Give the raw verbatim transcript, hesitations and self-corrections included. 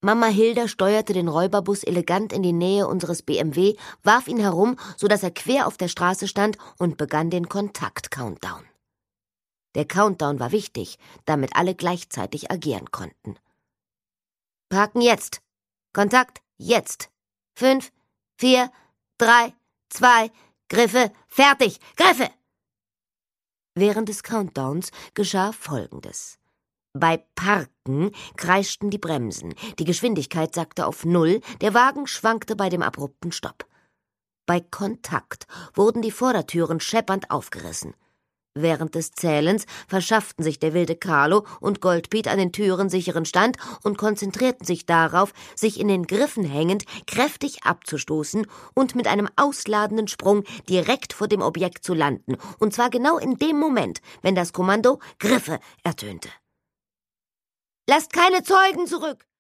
Mama Hilda steuerte den Räuberbus elegant in die Nähe unseres B M W, warf ihn herum, sodass er quer auf der Straße stand und begann den Kontakt-Countdown. Der Countdown war wichtig, damit alle gleichzeitig agieren konnten. Parken jetzt! Kontakt jetzt! Fünf, vier, drei, zwei, Griffe, fertig! Griffe! Während des Countdowns geschah Folgendes. Bei Parken kreischten die Bremsen, die Geschwindigkeit sackte auf Null, der Wagen schwankte bei dem abrupten Stopp. Bei Kontakt wurden die Vordertüren scheppernd aufgerissen. Während des Zählens verschafften sich der wilde Carlo und Goldpiet an den Türen sicheren Stand und konzentrierten sich darauf, sich in den Griffen hängend kräftig abzustoßen und mit einem ausladenden Sprung direkt vor dem Objekt zu landen, und zwar genau in dem Moment, wenn das Kommando »Griffe« ertönte. »Lasst keine Zeugen zurück«,